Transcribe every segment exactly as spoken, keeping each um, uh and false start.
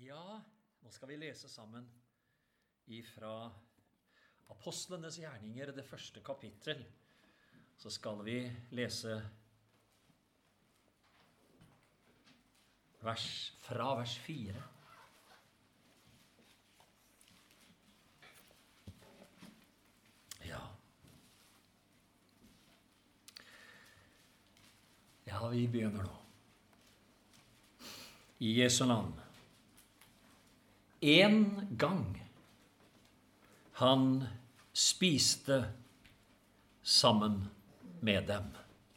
Ja, nå skal vi lese sammen ifra Apostlenes gjerninger, det første kapittel. Så skal vi lese vers, fra vers fire. Ja. Ja, vi begynner nå. I Jesu navn. En gang han spiste sammen med dem,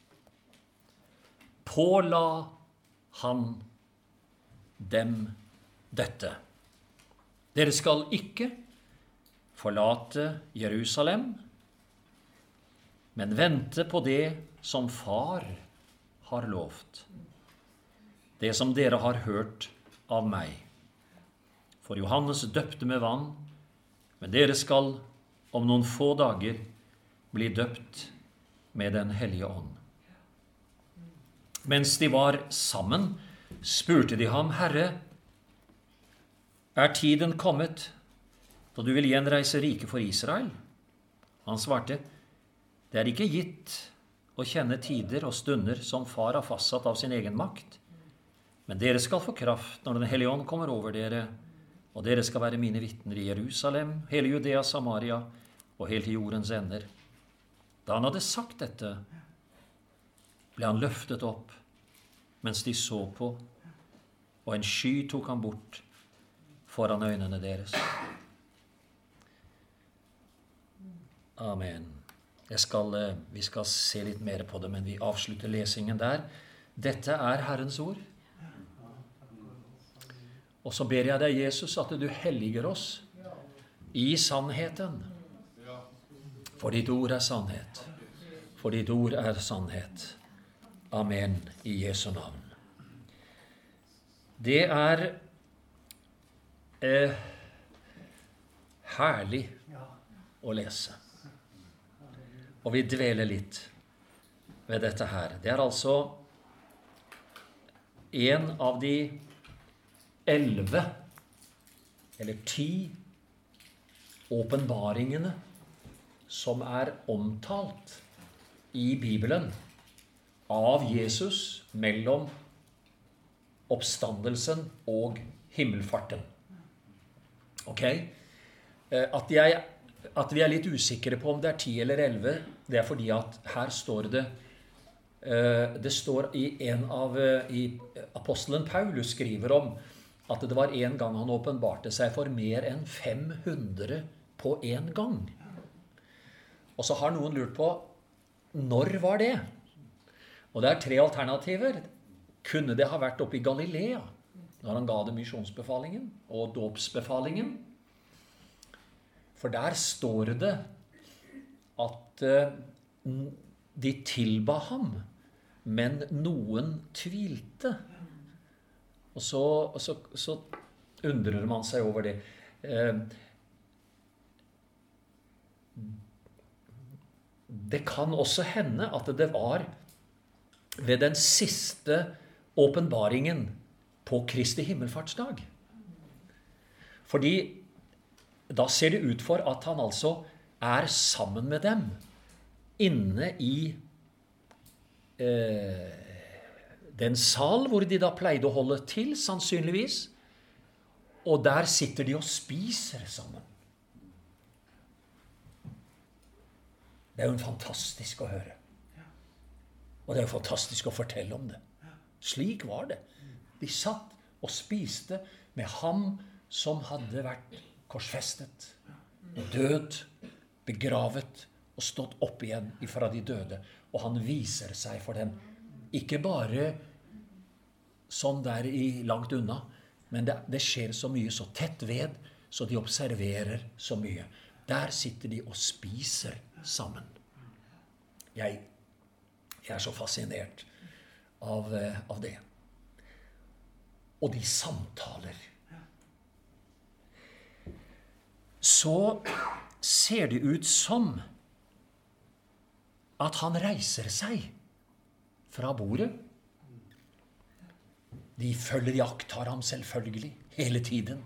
påla han dem dette: Dere skal ikke forlate Jerusalem, men vente på det som Far har lovt, det som dere har hørt av meg. For Johannes døpte med vann, men dere skal om noen få dager bli døpt med den hellige ånd. Mens de var sammen, spurte de ham: Herre, er tiden kommet da du vil gjenreise riket for Israel? Han svarte: Det er ikke gitt å kjenne tider og stunder som Far har fastsatt av sin egen makt, men dere skal få kraft når den hellige ånd kommer over dere, og dere skal være mine vitner i Jerusalem, hele Judea, Samaria og helt til jordens ender. Da han hadde sagt dette, ble han løftet opp mens de så på, og en sky tok han bort foran øynene deres. Amen. Jeg skal, vi skal se litt mer på det, men vi avslutter lesingen der. Dette er Herrens ord. Og så ber jeg deg, Jesus, at du helliger oss i sannheten. For ditt ord er sannhet. For ditt ord er sannhet. Amen, i Jesu navn. Det er eh, herlig å lese. Og vi dveler litt ved dette her. Det er altså en av de elleve, eller ti, åpenbaringene som er omtalt i Bibelen av Jesus mellom oppstandelsen og himmelfarten. Ok? At, jeg, at vi er litt usikre på om det er ti eller elleve, det er fordi at her står det, det står i en av, i apostelen Paulus skriver om at det var en gang han åpenbarte seg for mer enn fem hundre på en gang. Og så har noen lurt på, når var det? Og det er tre alternativer. Kunne det ha vært oppe i Galilea, når han ga det misjonsbefalingen og dåpsbefalingen? For der står det at de tilba ham, men noen tvilte. Og så, og så, så undrer man seg over det. Det kan også hende at det var ved den siste åpenbaringen på Kristi himmelfartsdag. Fordi da ser det ut for at han altså er sammen med dem inne i eh, den sal hvor de da pleide å holde til, sannsynligvis. Og der sitter de og spiser sammen. Det er jo fantastisk å høre. Og det er jo fantastisk å fortelle om det. Slik var det. De satt og spiste med ham som hadde vært korsfestet, død, begravet og stått opp igjen ifra de døde. Og han viser seg for dem. Ikke bare sånn der i langt unna, men det, det skjer så mye så tett ved, så de observerer så mye. Der sitter de og spiser sammen. Jeg, jeg er så fascinert av, av det. Og de samtaler. Så ser det ut som at han reiser seg fra bordet. De følger jaktar ham selvfølgelig, hele tiden.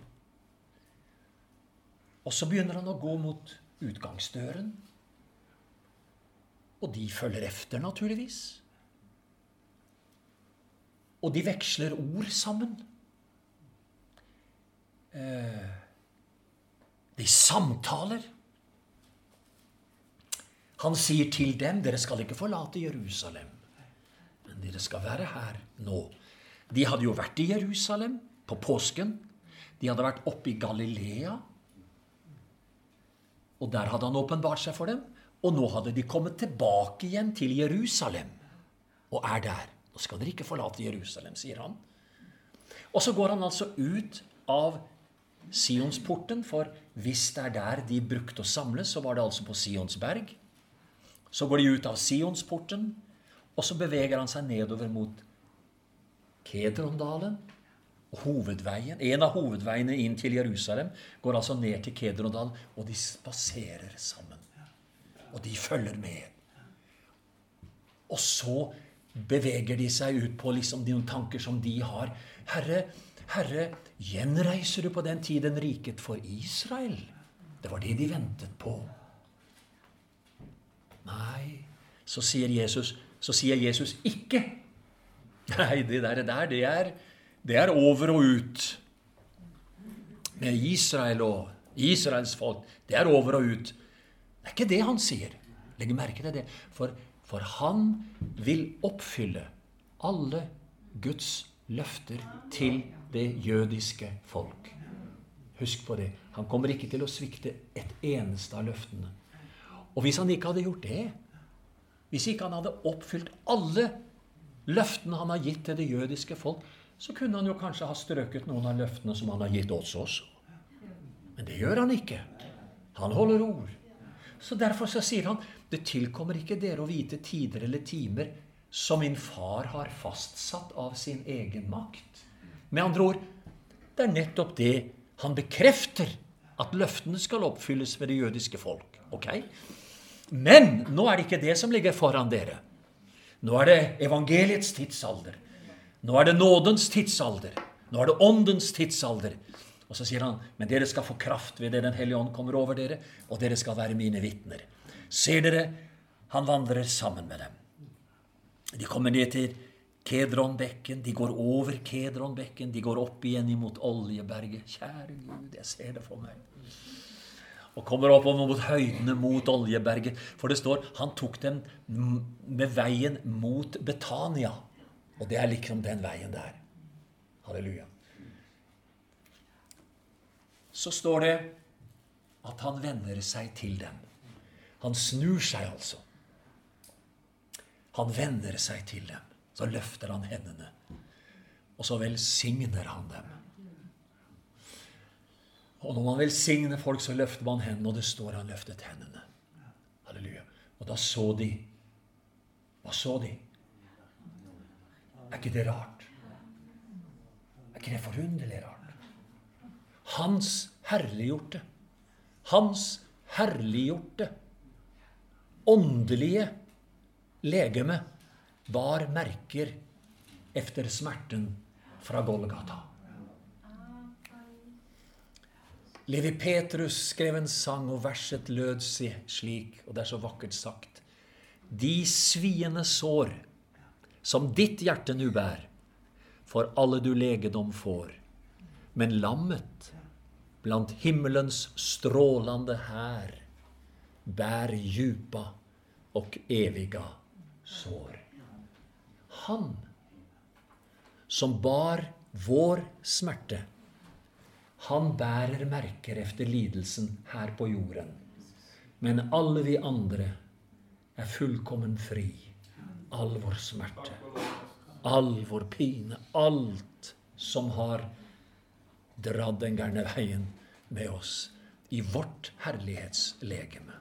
Og så begynner han å gå mot utgangsdøren. Og de følger efter, naturligvis. Og de veksler ord sammen. Eh, de samtaler. Han sier til dem, dere skal ikke forlate Jerusalem, men dere skal være her nå. De hadde jo vært i Jerusalem på påsken. De hadde vært oppe i Galilea. Og der hadde han åpenbart seg for dem. Og nå hadde de kommet tilbake igjen til Jerusalem. Og er der. Nå skal dere ikke forlate Jerusalem, sier han. Og så går han altså ut av Sionsporten, for hvis det er der de brukte å samles, så var det altså på Sionsberg. Så går de ut av Sionsporten, og så beveger han seg nedover mot Kedrondalen, hovedveien. En av hovedveiene inn til Jerusalem går altså ned til Kedrondalen, og de spaserer sammen. Og de følger med. Og så beveger de seg ut på liksom de tanker som de har. Herre, Herre, gjenreiser du på den tiden riket for Israel? Det var det de ventet på. Nei, så sier Jesus, så sier Jesus ikke. Nei, det der, det er, det er over og ut. Med Israel og Israels folk, det er over og ut. Det er ikke det han sier. Legg merke til det. For, for han vil oppfylle alle Guds løfter til det jødiske folk. Husk på det. Han kommer ikke til å svikte et eneste av løftene. Og hvis han ikke hadde gjort det, hvis ikke han hadde oppfylt alle løftene han har gitt til det jødiske folk, så kunne han jo kanskje ha strøket noen av løftene som han har gitt oss også. Men det gjør han ikke. Han holder ord. Så derfor så sier han, det tilkommer ikke dere å vite tider eller timer som min far har fastsatt av sin egen makt. Med andre ord, det er nettopp det han bekrefter, at løftene skal oppfylles ved det jødiske folk. Ok? Men nå er det ikke det som ligger foran dere. Nå er det evangeliets tidsalder. Nå er det nådens tidsalder. Nå er det åndens tidsalder. Og så sier han, men dere skal få kraft ved det den hellige ånd kommer over dere, og dere skal være mine vitner. Ser dere, han vandrer sammen med dem. De kommer ned til Kedronbekken, de går over Kedronbekken, de går opp igjen imot Oljeberget. Kjære Gud, jeg ser det for meg. Og kommer opp mot høydene mot Oljeberget. For det står, han tok dem med veien mot Betania. Og det er liksom den veien der. Halleluja. Så står det at han vender seg til dem. Han snur seg altså. Han vender seg til dem. Så løfter han hendene. Og så velsigner han dem. Og når man velsigner folk, så løfter man hendene, og det står han løftet hendene. Halleluja. Og da så de. Hva så de? Er ikke det rart? Er ikke det forunderlig rart? Hans herliggjorte, hans herliggjorte, åndelige legeme bar merker efter smerten fra Golgata. Levi Petrus skrev en sang, og verset lød slik, og det er så vakkert sagt. De sviende sår, som ditt hjerte nu bær, for alle du legedom får. Men lammet, blant himmelens strålande här, bär djupa och eviga sår. Han, som bar vår smerte, han bærer merker efter lidelsen her på jorden. Men alle vi andre er fullkommen fri. All vår smerte, all vår pine, alt som har dratt den gærne veien med oss i vårt herlighetslegeme.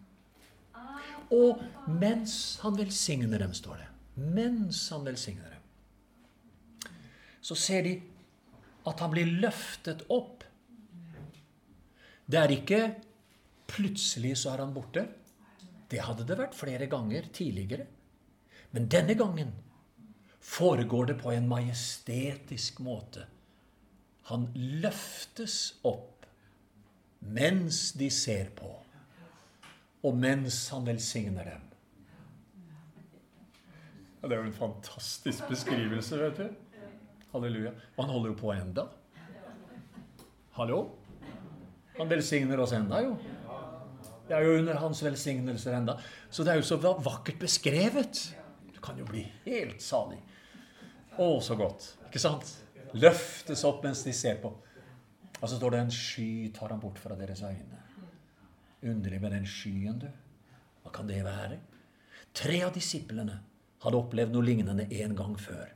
Og mens han velsigner dem, står det. Mens han velsigner dem. Så ser de at han blir løftet opp. Det er ikke plutselig så er han borte. Det hadde det vært flere ganger tidligere. Men denne gangen foregår det på en majestetisk måte. Han løftes opp mens de ser på, og mens han velsigner dem. Ja, det er jo en fantastisk beskrivelse, vet du. Halleluja. Og han holder jo på enda. Hallo? Han velsigner oss enda jo. Det er jo under hans velsignelser enda. Så det er jo så vakkert beskrevet. Du kan jo bli helt salig. Å, så godt. Ikke sant? Løftes opp mens de ser på. Og så står det en sky tar han bort fra deres øyne. Underlig med den skyen, du. Hva kan det være? Tre av disiplene hadde opplevd noe lignende en gang før.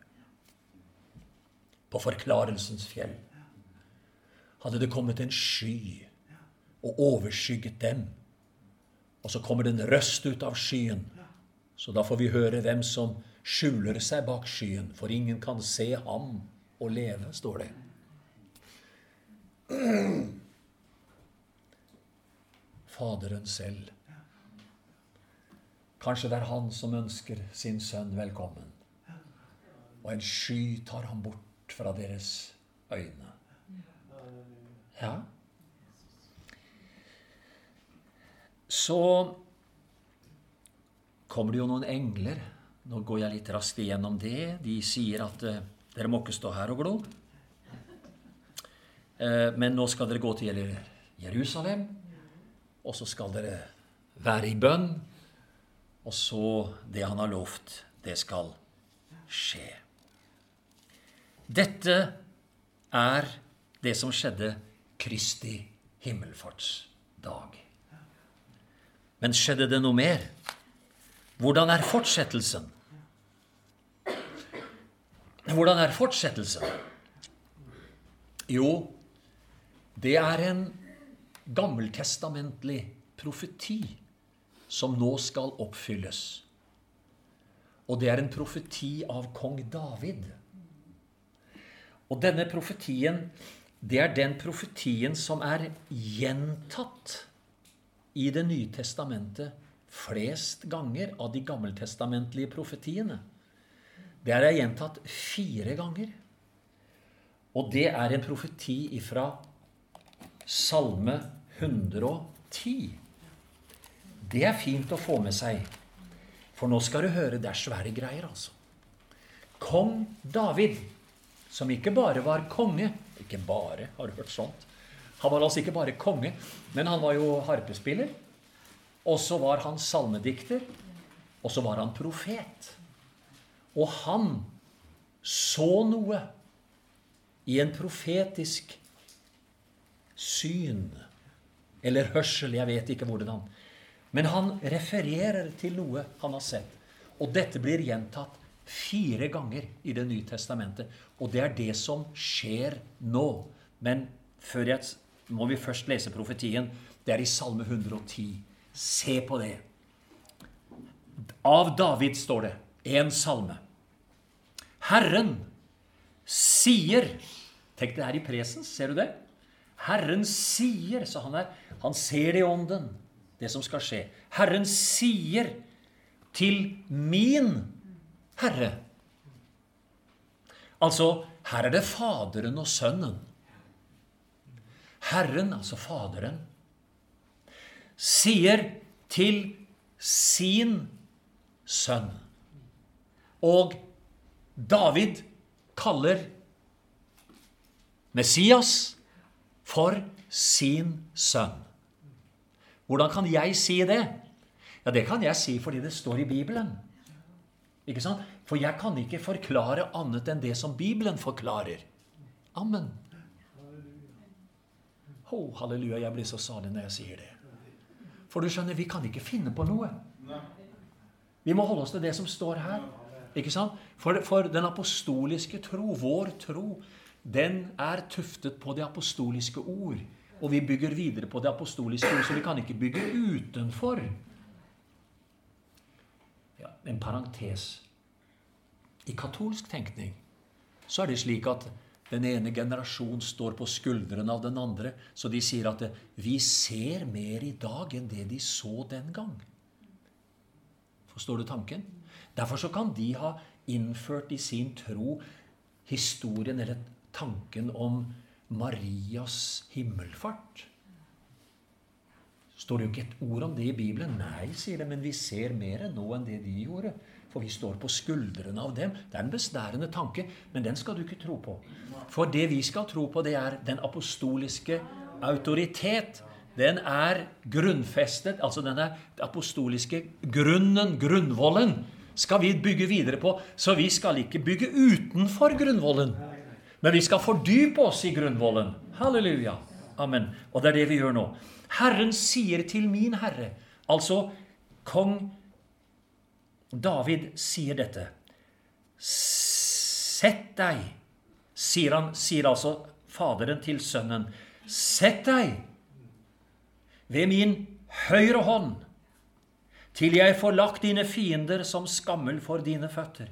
På forklarelsens fjell hadde det kommet en sky og overskygget dem. Og så kommer det en røst ut av skyen. Så da får vi høre hvem som skjuler seg bak skyen, for ingen kan se ham og leve, står det. Faderen selv. Kanskje det er han som ønsker sin sønn velkommen. Og en sky tar han bort fra deres øyne. Ja. Så kommer det jo noen engler. Nå går jeg litt raskt igjennom det. De sier at uh, dere må ikke stå her og glo. Uh, men nå skal dere gå til Jerusalem, og så skal dere være i bønn, og så det han har lovt, det skal skje. Dette er det som skjedde Kristi himmelfartsdag. Men skjedde det noe mer? Hvordan er fortsettelsen? Hvordan er fortsettelsen? Jo, det er en gammeltestamentlig profeti som nå skal oppfylles. Og det er en profeti av kong David. Og denne profetien, det er den profetien som er gjentatt i det nye testamentet flest ganger av de gammeltestamentlige profetiene. Det er gjentatt fire ganger. Og det er en profeti ifra Salme hundre og ti. Det er fint å få med seg, for nå skal du høre, det er svære greier altså. Kong David, som ikke bare var konge, ikke bare, har du hørt sånt? Han var altså ikke bare konge, men han var jo harpespiller, og så var han salmedikter, og så var han profet. Og han så noe i en profetisk syn, eller hørsel, jeg vet ikke hvordan. Men han refererer til noe han har sett. Og dette blir gjentatt fire ganger i det nye testamentet. Og det er det som skjer nå. Men før jeg må vi først lese profetien. Det er i Salme hundre og ti. Se på det. Av David står det, en salme. Herren sier, tenk det her i presens, ser du det? Herren sier, så han, er, han ser det i ånden, det som skal skje. Herren sier til min Herre. Altså, her er det Faderen og Sønnen. Herren, altså Faderen, sier til sin sønn. Og David kaller Messias for sin sønn. Hvordan kan jeg si det? Ja, det kan jeg si fordi det står i Bibelen. Ikke sant? For jeg kan ikke forklare annet enn det som Bibelen forklarer. Amen. Oh, halleluja, jeg blir så salig når jeg sier det. For du skjønner, vi kan ikke finne på noe. Vi må holde oss til det som står her. Ikke sant? For, for den apostoliske tro, vår tro, den er tuftet på det apostoliske ord. Og vi bygger videre på det apostoliske ord, så vi kan ikke bygge utenfor. Ja, en parentes. I katolsk tenkning så er det slik at den ene generasjon står på skuldrene av den andre, så de sier at vi ser mer i dag enn det de så den gang. Forstår du tanken? Derfor så kan de ha innført i sin tro historien eller tanken om Marias himmelfart. Står det jo ikke et ord om det i Bibelen? Nei, sier det, men vi ser mer nå enn det de gjorde. For vi står på skuldrene av dem. Det er en besnærende tanke, men den skal du ikke tro på. For det vi skal tro på, det er den apostoliske autoritet. Den er grunnfestet, altså den er apostoliske grunnen, grunnvollen, skal vi bygge videre på. Så vi skal ikke bygge utenfor grunnvollen, men vi skal fordype oss i grunnvollen. Halleluja. Amen. Og det er det vi gjør nå. Herren sier til min Herre, altså kong David sier dette. Sett deg, sier han, sier altså faderen til sønnen, sett deg ved min høyre hånd, til jeg får lagt dine fiender som skammel for dine føtter.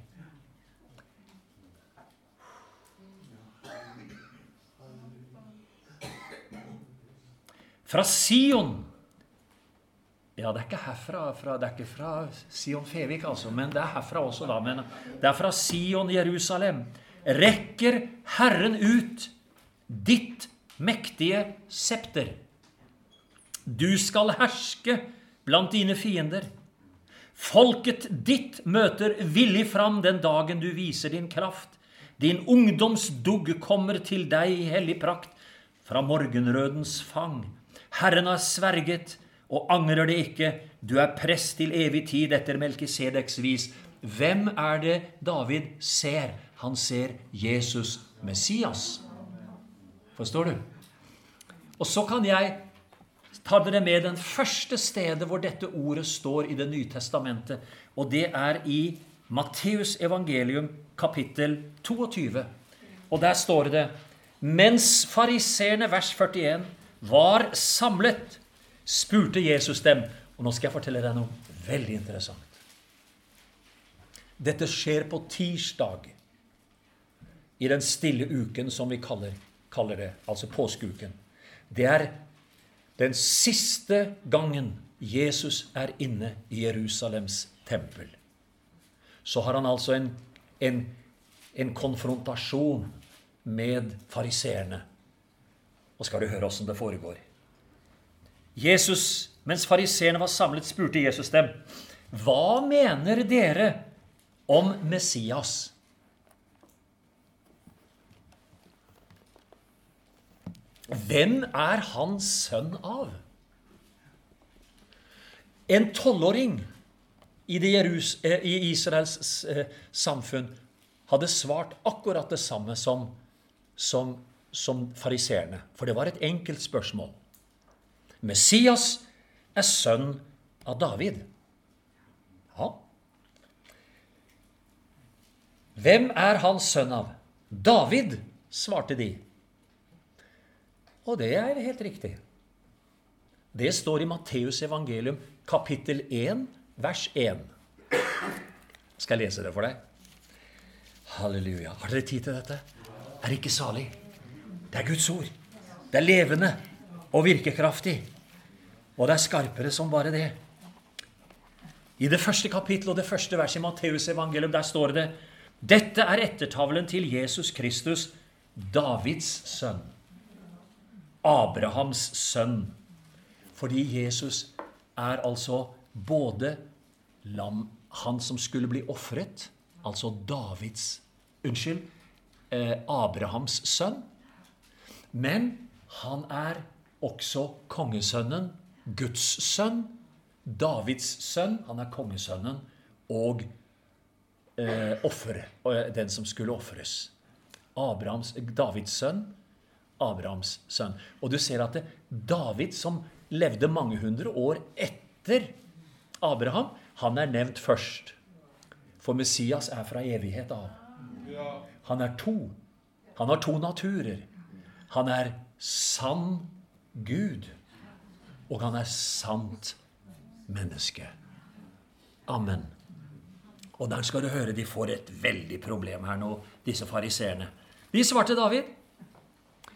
Fra Sion, ja, det er ikke herfra, fra, det er ikke fra Sion Fevik altså, men det er herfra også da, men det er fra Sion, Jerusalem, rekker Herren ut ditt mektige septer. Du skal herske blant dine fiender. Folket ditt møter villig fram den dagen du viser din kraft. Din ungdomsdugg kommer til deg i hellig prakt fra morgenrødens fang. Herren har sverget og angrer det ikke. Du er prest til evig tid etter Melkisedeks vis. Hvem er det David ser? Han ser Jesus Messias. Forstår du? Og så kan jeg ta dere med den første stedet hvor dette ordet står i det nye testamentet, og det er i Matteus evangelium kapittel toogtyve. Og der står det, mens fariserene, vers førtien, var samlet, spurte Jesus dem, og nå skal jeg fortelle deg noe veldig interessant. Dette skjer på tirsdag, i den stille uken som vi kaller, kaller det, altså påskeuken. Det er den siste gangen Jesus er inne i Jerusalems tempel. Så har han altså en, en, en konfrontasjon med fariserene. Og skal du høre hvordan det foregår. Jesus, mens fariserene var samlet, spurte Jesus dem, hva mener dere om Messias? Hvem er han sønn av? En tolvåring i, det Jerus, i Israels eh, samfunn hadde svart akkurat det samme som, som, som fariserene. For det var et enkelt spørsmål. Messias er sønn av David. Ja. Hvem er han sønn av? David, svarte de. Og det er helt riktig. Det står i Matteus evangelium, kapittel én, vers én. Skal jeg lese det for deg? Halleluja. Har dere tid til dette? Er det ikke salig? Det er Guds ord. Det er levende og virkekraftig. Og det er skarpere som bare det. I det første kapittel og det første vers i Matteus evangelium, der står det, dette er ettertavlen til Jesus Kristus, Davids sønn. Abrahams sønn. Fordi Jesus er altså både lam, han som skulle bli offret, altså Davids, unnskyld, eh, Abrahams sønn, men han er også kongesønnen, Guds sønn, Davids sønn, han er kongesønnen, og eh, offer, den som skulle offres. Abrahams, Davids sønn, Abrahams sønn. Og du ser at det, David, som levde mange hundre år etter Abraham, han er nevnt først. For Messias er fra evighet av. Han er to. Han har to naturer. Han er sann Gud, og han er sant menneske. Amen. Og der skal du høre, de får et veldig problem her nå, disse fariserene. De svarte David.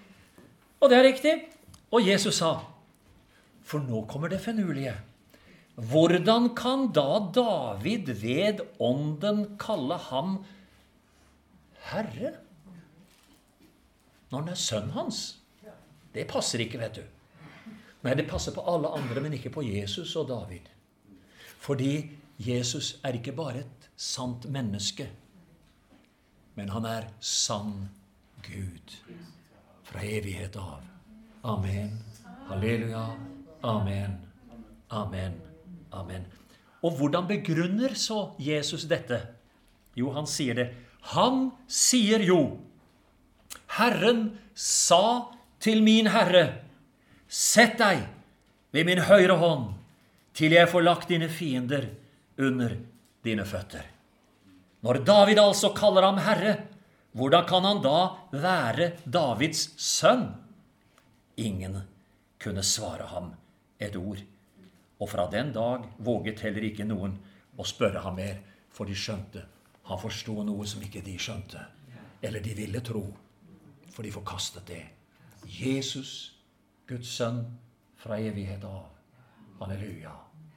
Og det er riktig. Og Jesus sa, for nå kommer det finurlige. hvordan kan da David ved ånden kalle ham Herre? Når han er sønn hans. Det passer ikke, vet du. Nei, det passer på alle andre, men ikke på Jesus og David. Fordi Jesus er ikke bare et sant menneske, men han er sann Gud fra evighet av. Amen. Halleluja. Amen. Amen. Amen. Og hvordan begrunner så Jesus dette? Jo, han sier det. Han sier jo, Herren sa til min Herre, sett deg ved min høyre hånd, til jeg får lagt dine fiender under dine føtter. Når David altså kaller ham Herre, hvordan kan han da være Davids sønn? Ingen kunne svare ham et ord. Og fra den dag våget heller ikke noen å spørre ham mer, for de skjønte. Han forstod noe som ikke de skjønte, eller de ville tro, for de forkastet det. Jesus, Guds sønn, fra evighet av. Halleluja.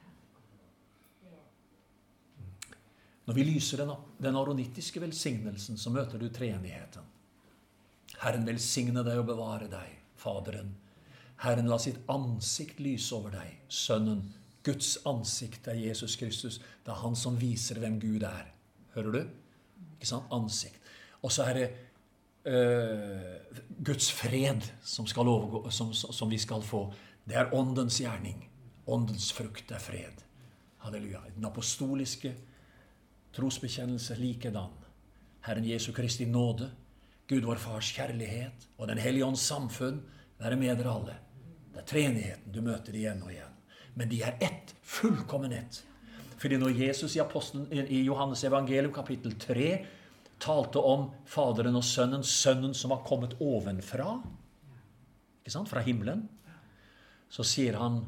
Når vi lyser den, den aronittiske velsignelsen, så møter du treenigheten. Herren velsigne deg og bevare deg, Faderen. Herren la sitt ansikt lyse over deg, Sønnen. Guds ansikt er Jesus Kristus. Det er han som viser hvem Gud er. Hører du? Ikke sant? Ansikt. Og så er det øh, Guds fred som, skal overgå, som, som vi skal få. Det er åndens gjerning. Åndens frukt er fred. Halleluja. Den apostoliske trosbekjennelse likedan. Herren Jesu Kristi nåde, Gud vår Fars kjærlighet og den hellige ånds samfunn være med dere alle. Det er treenigheten du møter igjen og igjen. Men de er ett, fullkommen ett. Fordi når Jesus i, apostelen, i Johannes evangelium kapittel tre talte om Faderen og Sønnen, Sønnen som har kommet ovenfra, ikke sant, fra himmelen, så sier han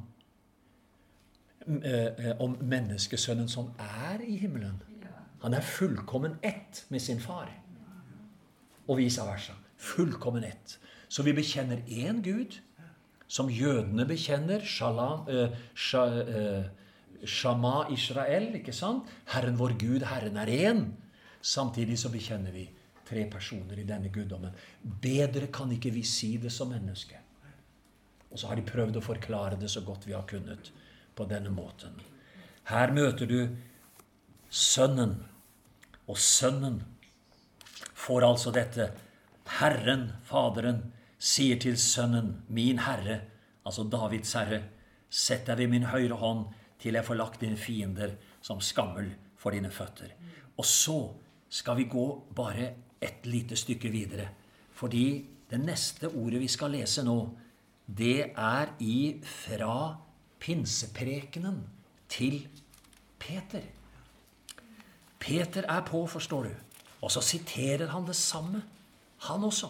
eh, om menneskesønnen som er i himmelen. Han er fullkommen ett med sin far. Og vice versa. Fullkommen ett. Så vi bekjenner en Gud, som jødene bekjenner, Shalom, eh, sh, eh, Shama Israel, ikke sant? Herren vår Gud, Herren er en. Samtidig så bekjenner vi tre personer i denne guddommen. Bedre kan ikke vi si det som menneske. Og så har de prøvd å forklare det så godt vi har kunnet på denne måten. Her møter du Sønnen, og Sønnen får altså dette. Herren, Faderen, sier til Sønnen, min Herre, altså Davids Herre, sett deg ved min høyre hånd til jeg får lagt dine fiender som skammel for dine føtter. Og så skal vi gå bare et lite stykke videre, fordi det neste ordet vi skal lese nå, det er i fra pinseprekenen til Peter. Peter er på, forstår du. Og så siterer han det samme. Han også.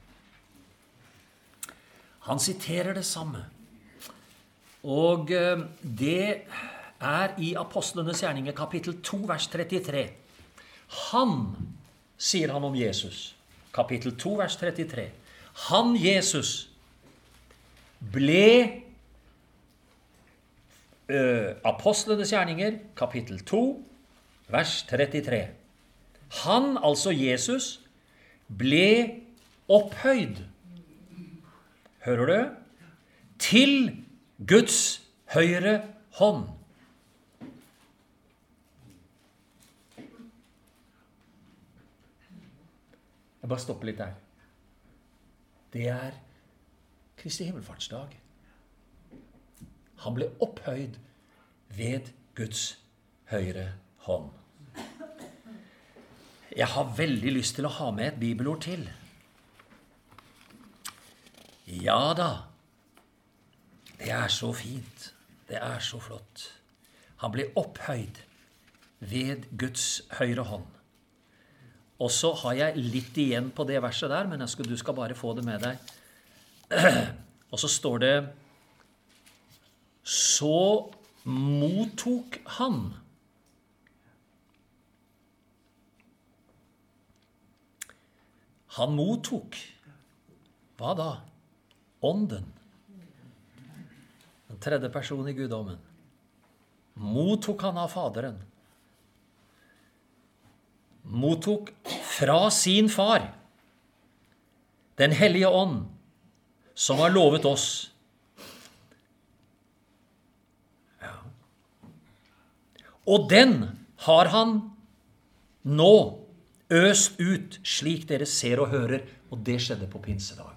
Han siterer det samme. Og det er i Apostlenes gjerninger kapittel to, vers trettitre. Han, sier han om Jesus, kapittel to, vers trettitre. Han, Jesus, ble uh, Apostlenes gjerninger, kapittel to, vers trettitre. Han, altså Jesus, ble opphøyd. Hører du? Til Guds høyre hånd. Jeg bare stopper litt der. Det er Kristi himmelfartsdag. Han ble opphøyd ved Guds høyre hånd. Jeg har veldig lyst til å ha med et bibelord til. Ja da, det er så fint, det er så flott. Han ble opphøyd ved Guds høyre hånd. Og så har jeg litt igjen på det verset der, men jeg skal, du skal bare få det med deg. Og så står det, så mottok han. Han mottok. Hva da? Ånden. Den tredje person i guddommen. mottok han av Faderen. Mottok fra sin far den hellige ånd, som har lovet oss. Ja. Og den har han nå øst ut, slik dere ser og hører, og det skjedde på pinsedag.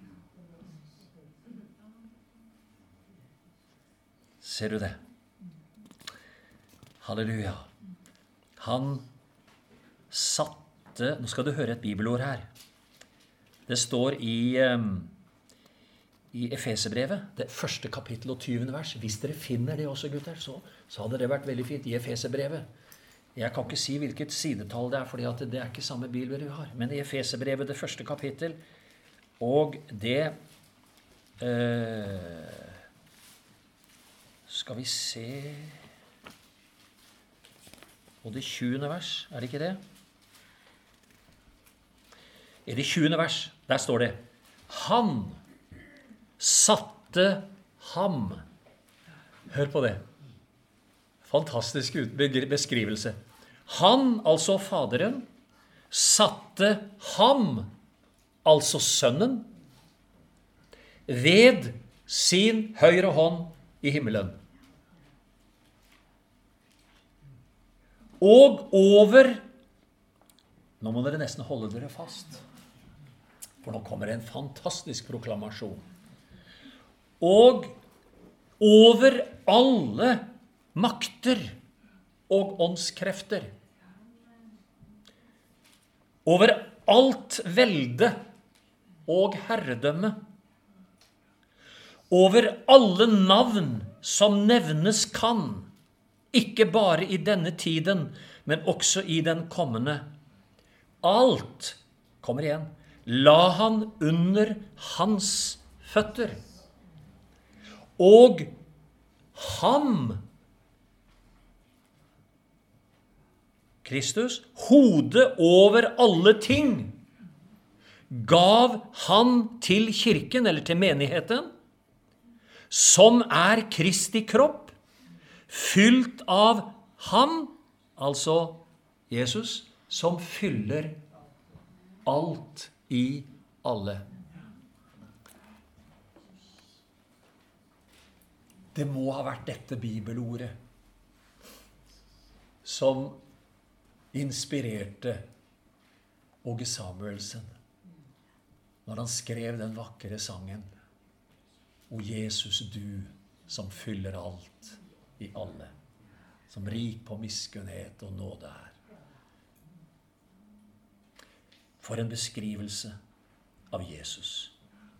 Ser du det? Halleluja. Han satte, nå skal du høre et bibelord her. Det står i, um, i Efeserbrevet, det første kapittel og tyvende vers. Hvis dere finner det også, gutter, så, så hadde det vært veldig fint i Efeserbrevet. Jeg kan ikke si hvilket sidetall det er, fordi at det er ikke samme bibel vi har. Men i Efeserbrevet, det første kapittel, og det uh, skal vi se, og det tjuende vers, er det ikke det? I det tjuende vers, der står det, han satte ham. Hør på det. Fantastisk beskrivelse. Han, altså Faderen, satte ham, altså Sønnen, ved sin høyre hånd i himmelen. Og over, nå må dere nesten holde dere fast, for nå kommer en fantastisk proklamasjon. Og over alle makter og åndskrefter, over alt velde og herredømme, over alle navn som nevnes kan, ikke bare i denne tiden, men også i den kommende. Alt, kommer igjen, la han under hans føtter. Og ham, Kristus, hodet over alle ting, gav han til kirken, eller til menigheten, som er Kristi kropp, fylt av ham, altså Jesus, som fyller alt i alle. Det må ha vært dette bibelordet som inspirerte Åge Samuelsen når han skrev den vakre sangen «O Jesus, du som fyller alt i alle, som rik på miskunnhet og nåde er». For en beskrivelse av Jesus.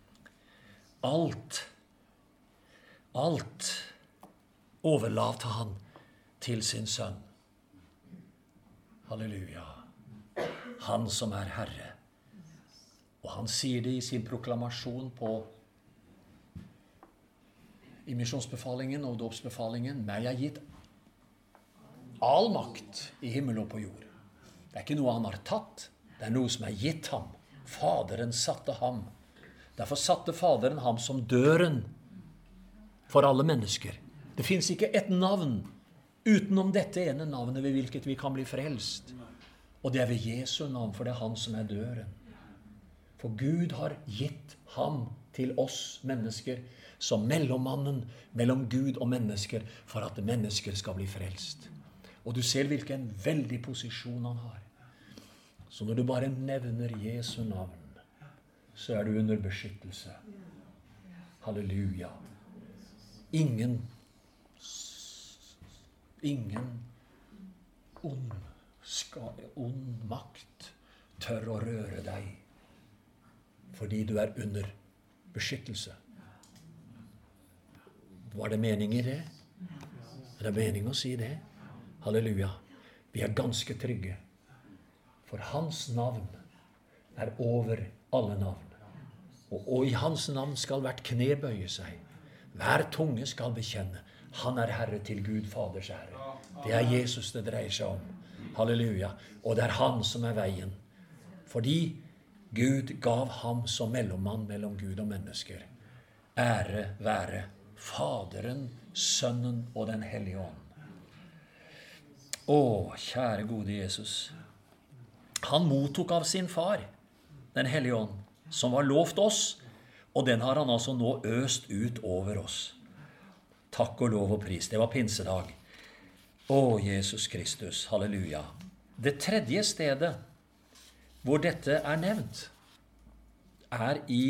Alt, alt overlater han til sin sønn. Halleluja. Han som er Herre. Og han sier det i sin proklamasjon på i misjonsbefalingen og dåpsbefalingen. Meg er gitt all makt i himmel og på jord. Det er ikke noe han har tatt. Det er noe som er gitt ham. Faderen satte ham. Derfor satte Faderen ham som døren for alle mennesker. Det finnes ikke et navn utenom dette ene navnet ved hvilket vi kan bli frelst. Og det er ved Jesu navn, for det er han som er døren. For Gud har gitt ham til oss mennesker som mellommannen mellom Gud og mennesker, for at mennesker skal bli frelst. Og du ser hvilken veldig posisjon han har. Så når du bare nevner Jesu navn, så er du under beskyttelse. Halleluja. Ingen, ingen ond, ska, ond makt tør å røre deg, fordi du er under beskyttelse. Var det mening i det? Er det mening å si det? Halleluja. Vi er ganske trygge. For hans navn er over alle navn. Og, og i hans navn skal hvert kne bøye seg. Hver tunge skal bekjenne. Han er Herre til Gud Faders ære. Det er Jesus det dreier seg om. Halleluja. Og det er han som er veien. Fordi Gud gav ham som mellommann mellom Gud og mennesker. Ære være Faderen, Sønnen og den hellige ånd. Å, kjære gode Jesus. Han mottok av sin far, den hellige ånd, som var lovt oss, og den har han altså nå øst ut over oss. Takk og lov og pris. Det var pinsedag. Å, Jesus Kristus, halleluja. Det tredje stedet hvor dette er nevnt, er i,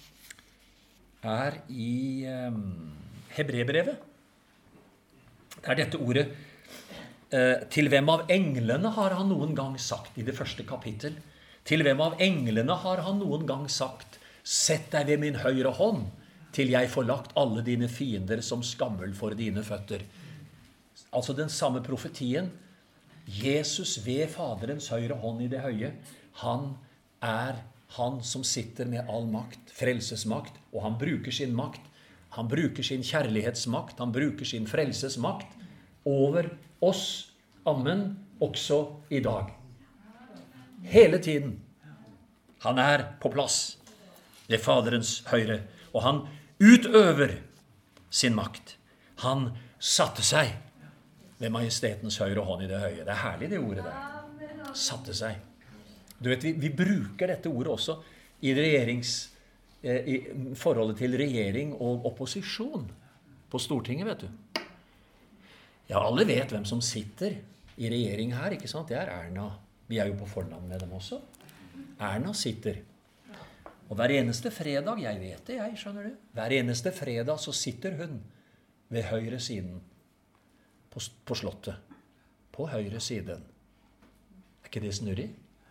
er i um, Hebrebrevet. Det er dette ordet, eh, til hvem av englene har han noen gang sagt, i det første kapittel, til hvem av englene har han noen gang sagt, sett deg ved min høyre hånd, til jeg får lagt alle dine fiender som skammel for dine føtter. Altså den samme profetien. Jesus ved Faderens høyre hånd i det høye, han er han som sitter med all makt, frelsesmakt, og han bruker sin makt, han bruker sin kjærlighetsmakt, han bruker sin frelsesmakt over oss, amen, også i dag. Hele tiden. Han er på plass ved Faderens høyre, og han utøver sin makt. Han satte seg ved majestetens høyre hånd i det høye. Det er herlig det ordet der. Satte seg. Du vet, vi, vi bruker dette ordet også i, regjerings, eh, i forholdet til regjering og opposisjon på Stortinget, vet du. Ja, alle vet hvem som sitter i regjering her, ikke sant? Det er Erna. Vi er jo på fornavn med dem også. Erna sitter. Og hver eneste fredag, jeg vet det, jeg skjønner det, hver eneste fredag så sitter hun ved høyre siden på, på slottet. På høyre siden. Er ikke det snurrig?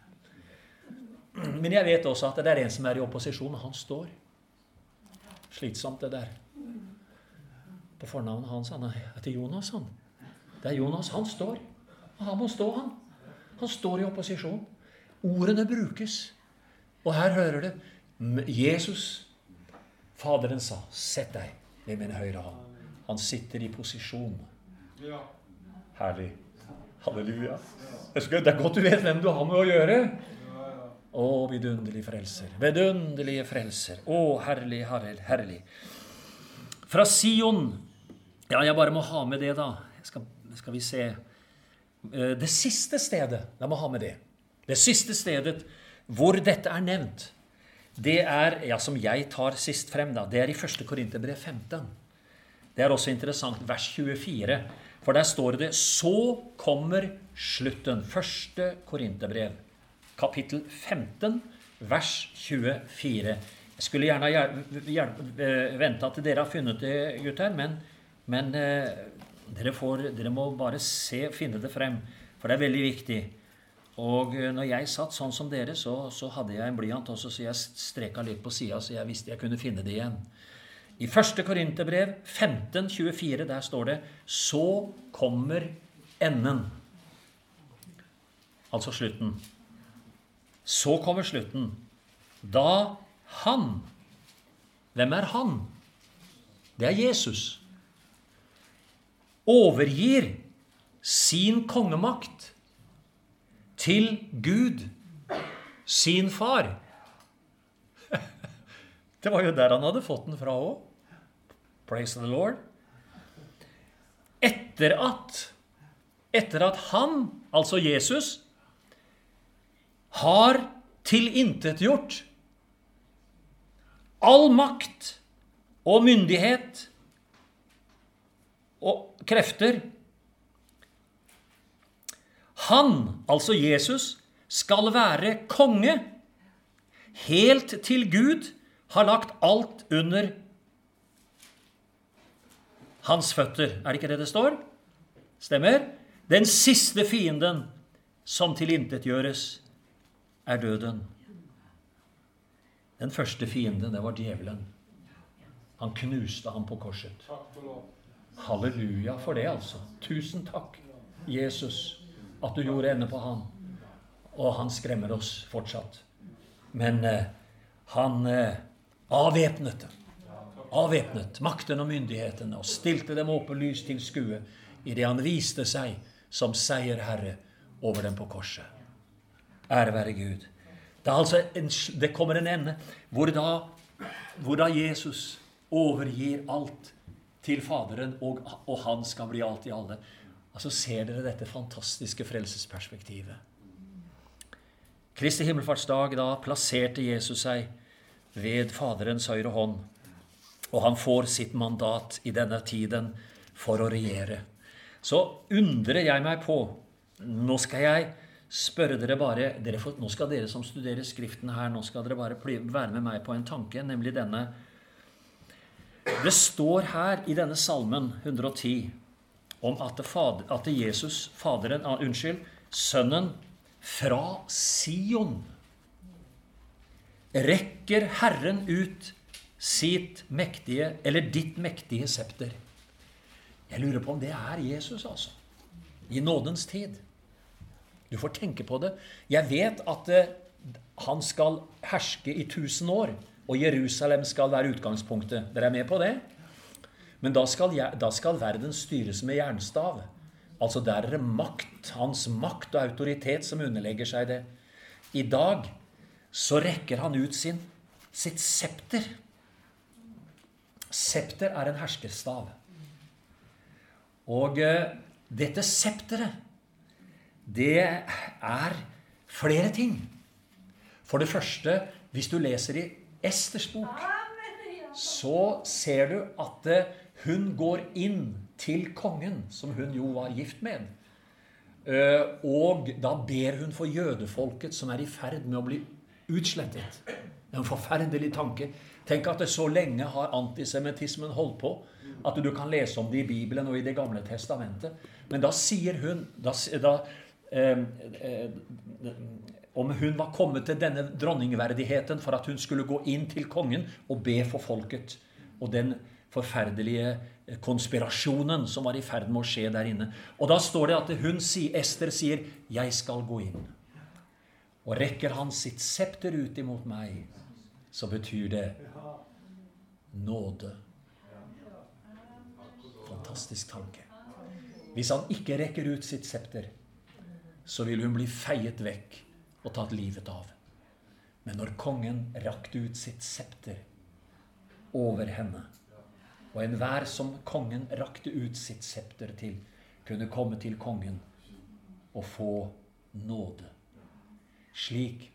Men jeg vet også at det er en som er i opposisjon, og han står. Slitsomt det der. På fornavnet hans, han heter Jonas, han. Det er Jonas, han står. Og han må stå, han. Han står i opposisjon. Ordene brukes. Og her hører du, Jesus, Faderen sa, sett deg ved min høyre hånd. Han sitter i posisjon. Herlig. Halleluja. Det er godt du vet hvem du har med å gjøre. Å, vidunderlig frelser. Vidunderlige frelser. Å, herlig, herlig, herlig. Fra Sion. Ja, jeg bare må ha med det da. Skal, skal vi se. Det siste stedet, jeg må ha med det. Det siste stedet hvor dette er nevnt, det er, ja, som jeg tar sist frem da, det er i første Korinterbrev femten. Det er også interessant, vers tjuefire, for der står det, så kommer slutten. Første Korinterbrev, kapittel femten, vers tjuefire. Jeg skulle gjerne, gjerne vente at dere har funnet det, gutter, men, men eh, dere, får, dere må bare se, finne det frem, for det er veldig viktig. Og når jeg satt sånn som dere, så, så hadde jeg en blyant også, så jeg streka litt på siden, så jeg visste jeg kunne finne det igjen. I første Korinterbrev femten tjuefire, der står det, så kommer enden. Altså slutten. Så kommer slutten. Da han, hvem er han? Det er Jesus. Overgir sin kongemakt til Gud, sin far. Det var jo der han hadde fått den fra også. Praise the Lord. Etter at, etter at han, altså Jesus, har tilintetgjort all makt og myndighet og krefter. Han, altså Jesus, skal være konge, helt til Gud har lagt alt under hans føtter. Er det ikke det det står? Stemmer? Den siste fienden som tilintetgjøres er døden. Den første fienden, det var djevelen. Han knuste ham på korset. Halleluja for det, altså. Tusen takk, Jesus, at du gjorde ende på han. Og han skremmer oss fortsatt. Men eh, han eh, avvæpnet det. Avvæpnet makten og myndighetene og stilte dem åpenlyst til skue i det han viste seg som seierherre over dem på korset. Ære være Gud. Det, er altså en, det kommer en ende hvor da, hvor da Jesus overgir alt til Faderen, og, og han skal bli alt i alle. Altså ser dere dette fantastiske frelsesperspektivet. Kristi himmelfartsdag, da plasserte Jesus seg ved Faderens høyre hånd, og han får sitt mandat i denne tiden for å regjere. Så undrer jeg meg på, nå skal jeg spørre dere bare, dere får, nå skal dere som studerer skriften her, nå skal dere bare være med meg på en tanke, nemlig denne. Det står her i denne salmen hundre og ti, om at, fader, at Jesus, faderen, ah, unnskyld, sønnen fra Sion, rekker Herren ut sitt mektige, eller ditt mektige septer. Jeg lurer på om det er Jesus, altså. I nådens tid. Du får tenke på det. Jeg vet at eh, han skal herske i tusen år, og Jerusalem skal være utgangspunktet. Dere er med på det? Men da skal, jeg, da skal verden styres med jernstav. Altså der er det makt, hans makt og autoritet som underlegger seg det. I dag så rekker han ut sin, sitt septer. Septer er en herskerstav. Og uh, dette septeret, det er flere ting. For det første, hvis du leser i Esters bok, så ser du at uh, hun går inn til kongen, som hun jo var gift med. Uh, og da ber hun for jødefolket som er i ferd med å bli utslettet. Det er en forferdelig tanke. Tenk at det så lenge har antisemitismen holdt på, at du kan lese om det i Bibelen og i det gamle testamentet. Men da sier hun, da, da, eh, eh, om hun var kommet til denne dronningverdigheten for at hun skulle gå inn til kongen og be for folket, og den forferdelige konspirasjonen som var i ferd med å skje der inne. Og da står det at hun, Ester sier, jeg skal gå inn. Og rekker han sitt septer ut imot meg, så betyr det nåde. Fantastisk tanke. Hvis han ikke rekker ut sitt septer, så vil hun bli feiet vekk og tatt livet av. Men når kongen rakte ut sitt septer over henne, og enhver som kongen rakte ut sitt septer til, kunne komme til kongen og få nåde. Slik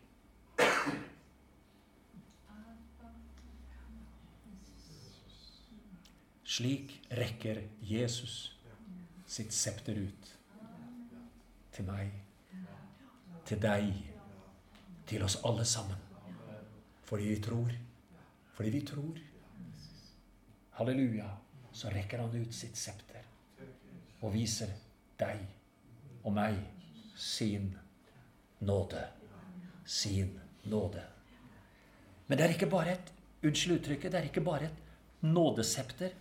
Slik rekker Jesus sitt septer ut til meg, til deg, til oss alle sammen. Fordi vi tror, fordi vi tror. Halleluja, så rekker han ut sitt septer og viser deg og meg sin nåde. Sin nåde. Men det er ikke bare et, unnskyld uttrykket, det er ikke bare et nådesepter.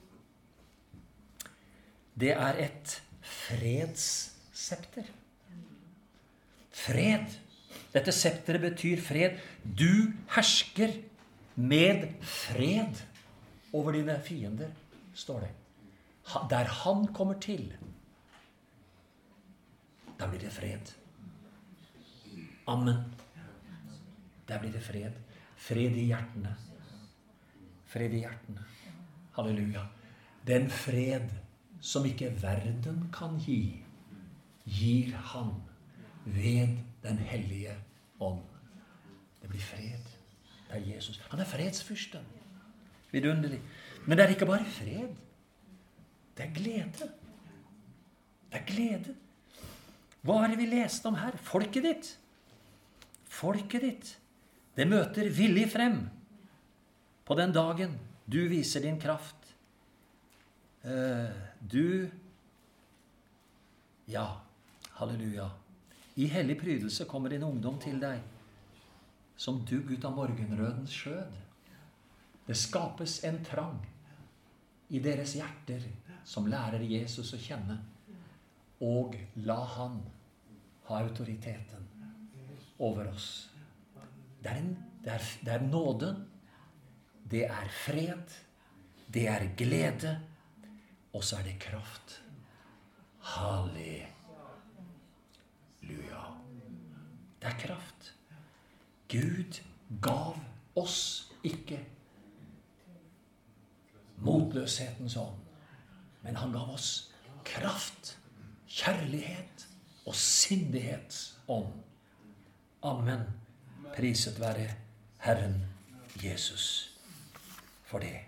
Det er et fredssepter. Fred. Dette septeret betyr fred. Du hersker med fred over dine fiender, står det. Der han kommer til, da blir det fred. Amen. Der blir det fred. Fred i hjertene. Fred i hjertene. Halleluja. Den fred som ikke verden kan gi, gir han ved den hellige ånd. Det blir fred. Det er Jesus. Han er fredsfyrsten. Vidunderlig. Men det er ikke bare fred. Det er glede. Det er glede. Hva er det vi leste om her? Folket ditt. Folket ditt. Det møter villig frem på den dagen du viser din kraft. Uh, du, ja, halleluja. I hellig prydelse kommer din ungdom til deg, som dugg ut av morgenrødens skjød. Det skapes en trang i deres hjerter som lærer Jesus å kjenne, og la han ha autoriteten over oss. Det er, en, det, er, det er nåden, det er fred, det er glede, og så er det kraft. Halleluja. Det er kraft. Gud gav oss ikke motløshetens ånd, men han gav oss kraft, kjærlighet og sindighetsånd. Amen. Priset være Herren Jesus for det.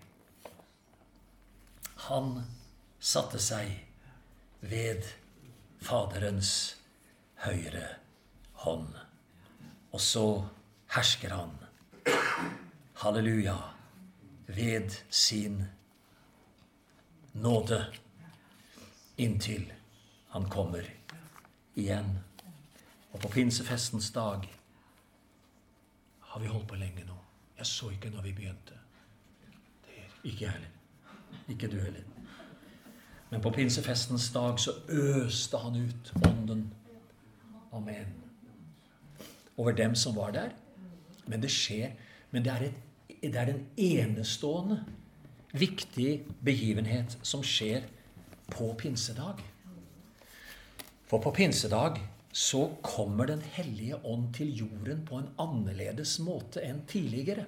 Han satte seg ved Faderens høyre hånd. Og så hersker han, halleluja, ved sin nåde, inntil han kommer igjen. Og på pinsefestens dag har vi holdt på lenge nå. Jeg så ikke når vi begynte. Det er ikke jeg heller. Ikke du heller. Men på pinsefestens dag så øste han ut ånden. Amen. Over dem som var der. Men det skjer. Men det er, et, det er en enestående, viktig begivenhet som skjer på pinsedag. For på pinsedag så kommer den hellige ånd til jorden på en annerledes måte enn tidligere.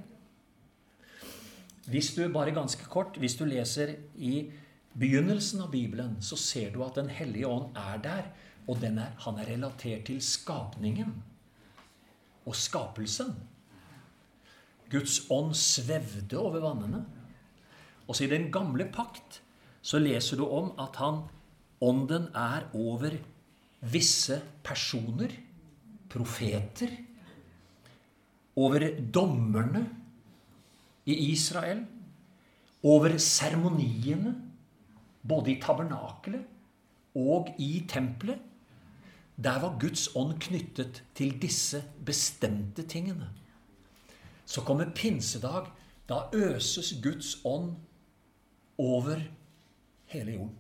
Hvis du, bare ganske kort, hvis du leser i begynnelsen av Bibelen, så ser du at den hellige ånd er der, og den er, han er relatert til skapningen og skapelsen. Guds ånd svevde over vannene. Og så i den gamle pakt så leser du om at han, ånden er over visse personer, profeter, over dommerne i Israel, over seremoniene, både i tabernakelet og i tempelet. Der var Guds ånd knyttet til disse bestemte tingene. Så kommer pinsedag, da øses Guds ånd over hele jorden.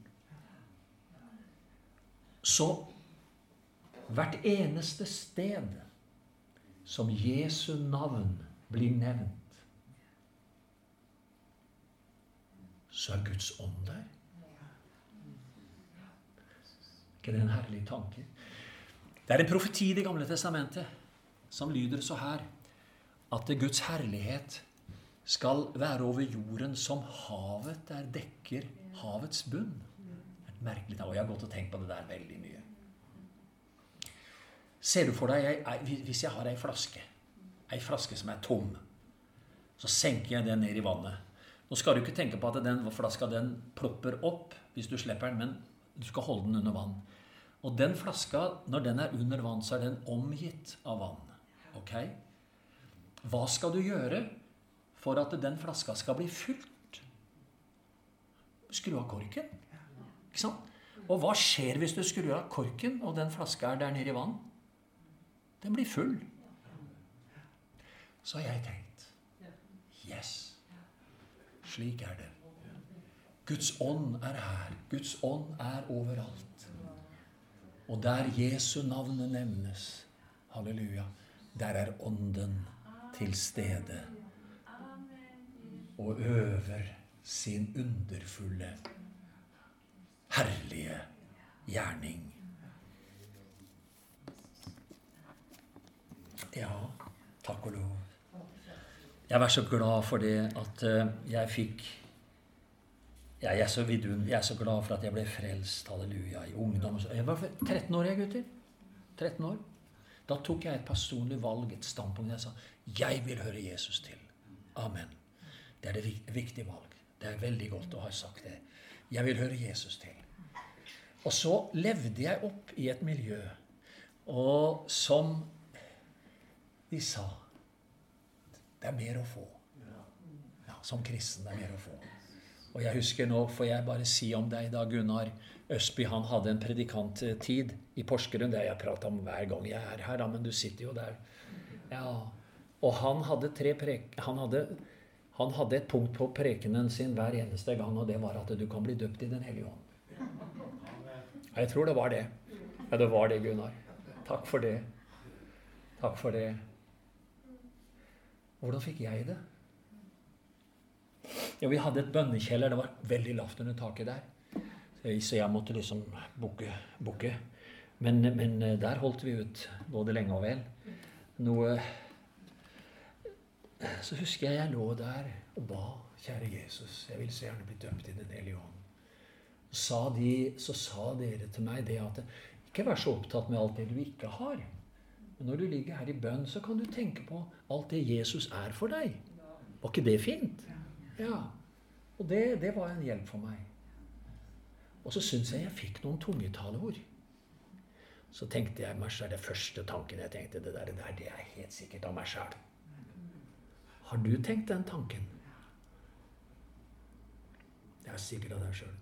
Så hvert eneste sted som Jesu navn blir nevnt, så er Guds ånd der. Ikke det en herlig tanke? Det er en profeti i Det gamle testamentet som lyder så her, at Guds herlighet skal være over jorden som havet der dekker havets bunn. Et merkelig dag, og jeg har gått og tenkt på det der veldig mye. Ser du for deg, jeg, hvis jeg har en flaske, en flaske som er tom, så senker jeg den ned i vannet. Nå skal du ikke tenke på at den flaska den plopper opp hvis du slipper den, men du skal holde den under vann. Og den flaska, når den er under vann, så er den omgitt av vann. Ok? Hva skal du gjøre for at den flaska skal bli fylt? Skru av korken. Ikke sant? Og hva skjer hvis du skrur av korken, og den flaska er der nede i vann? Den blir full. Så har jeg tenkt, yes, slik er det. Guds ånd er her. Guds ånd er overalt. Og der Jesu navnet nevnes, halleluja, der er ånden til stede og øver sin underfulle, herlige gjerning. Ja, takk og lov. Jeg var så glad for det at jeg fikk, ja, jeg, er så vidun, jeg er så glad for at jeg ble frelst, halleluja, i ungdom. Jeg var tretten år, jeg gutter. tretten år. Da tok jeg et personlig valg, et standpunkt. Jeg sa, jeg vil høre Jesus til. Amen. Det er det viktige valg. Det er veldig godt å ha sagt det. Jeg vil høre Jesus til. Og så levde jeg opp i et miljø, og som de sa, det er mer å få. Ja, som kristen det er mer å få. Og jeg husker nå, får jeg bare si om deg da Gunnar Østby, han hadde en predikanttid i Porsgrunn, det har jeg pratet om hver gang jeg er her, men du sitter jo der. Ja, og han hadde tre prek, han hadde, han hadde et punkt på prekenen sin hver eneste gang, og det var at du kan bli døpt i den hellige ånd. Jeg tror det var det. Ja, det var det, Gunnar. Takk for det. Takk for det. Hvordan fikk jeg det? Ja, vi hadde et bønnekjeller, det var veldig lavt under taket der. Så jeg måtte liksom bukke, bukke. Men, men der holdt vi ut både lenge og vel. Noe, så husker jeg jeg lå der og ba, kjære Jesus, jeg vil så gjerne bli døpt i den hellige ånd. sa de, så sa dere til meg det at ikke vær så opptatt med alt det du ikke har. Men når du ligger her i bønn, så kan du tenke på alt det Jesus er for deg. Var ikke det fint? Ja. Og det, det var en hjelp for meg. Og så synes jeg jeg fikk noen tungetaleord. Så tenkte jeg meg selv, det første tanken jeg tenkte, det der, det der, det er helt sikkert av meg selv. Har du tenkt den tanken? Det er sikkert av deg selv.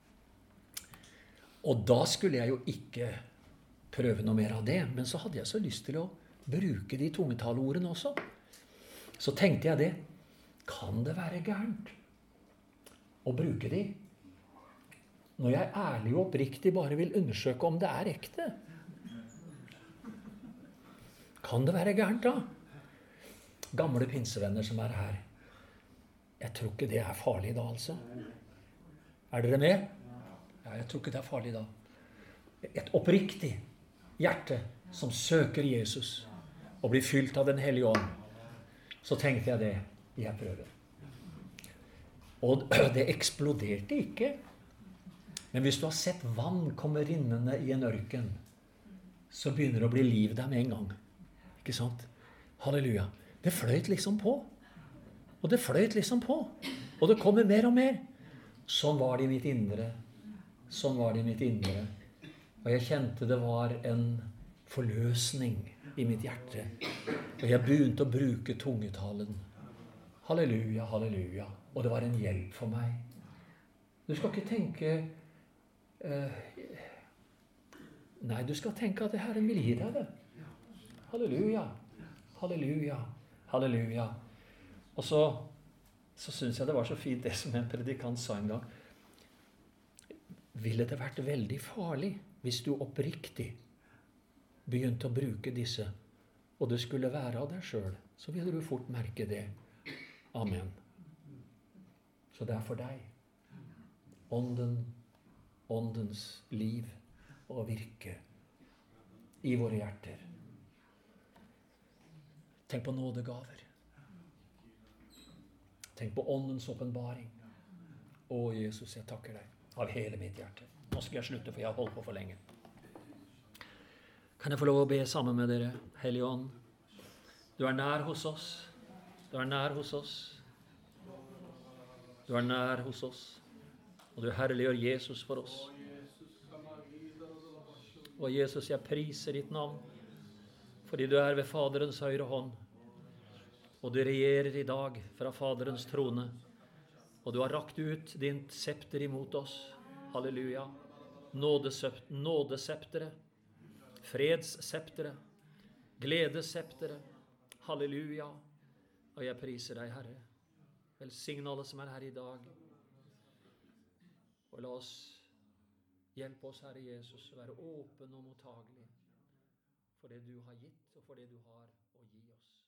Og da skulle jeg jo ikke prøve noe mer av det, men så hadde jeg så lyst til å bruke de tungetaleordene også. Så tenkte jeg det, kan det være gærent å bruke de? Når jeg ærlig og oppriktig bare vil undersøke om det er ekte. Kan det være gærent da? Gamle pinsevenner som er her. Jeg tror ikke det er farlig da, altså. Er dere med? Ja, jeg tror ikke det er farlig da. Et oppriktig hjerte som søker Jesus og blir fylt av den hellige ånd. Så tenkte jeg det, jeg prøver. Og det eksploderte ikke. Men hvis du har sett vann komme rinnende i en ørken, så begynner det å bli liv der med en gang. Ikke sant? Halleluja. Det fløyt liksom på. Og det fløyt liksom på. Og det kommer mer og mer. Sånn var det i mitt indre. Sånn var det i mitt indre. Og jeg kjente det var en forløsning i mitt hjerte. Og jeg begynte å bruke tungetalen. Halleluja, halleluja. Og det var en hjelp for meg. Du skal ikke tenke... Uh, nei, du skal tenke at Herren vil gi deg det. Halleluja, halleluja, halleluja. Og så, så synes jeg det var så fint det som en predikant sa en gang. Ville det vært veldig farlig hvis du oppriktig begynte å bruke disse, og det skulle være av deg selv, så ville du fort merke det. Amen. Så det er for deg. Ånden, åndens liv og virke i våre hjerter. Tenk på nådegaver. Tenk på åndens åpenbaring. Å, Jesus, jeg takker deg av hele mitt hjerte. Nå skal jeg slutte, for jeg har holdt på for lenge. Kan jeg få lov å be sammen med dere, Hellige Ånd? Du er nær hos oss. Du er nær hos oss. Du er nær hos oss. Og du herliggjør Jesus for oss. Og Jesus, jeg priser ditt navn, fordi du er ved Faderens høyre hånd, og du regjerer i dag fra Faderens trone, og du har rakt ut din septer imot oss. Halleluja. Nådeseptere, fredsseptere, gledesseptere. Halleluja. Og jeg priser deg, Herre. Velsign alle som er her i dag. Og la oss hjelpe oss, Herre Jesus, å være åpen og mottagelig for det du har gitt, og for det du har å gi oss.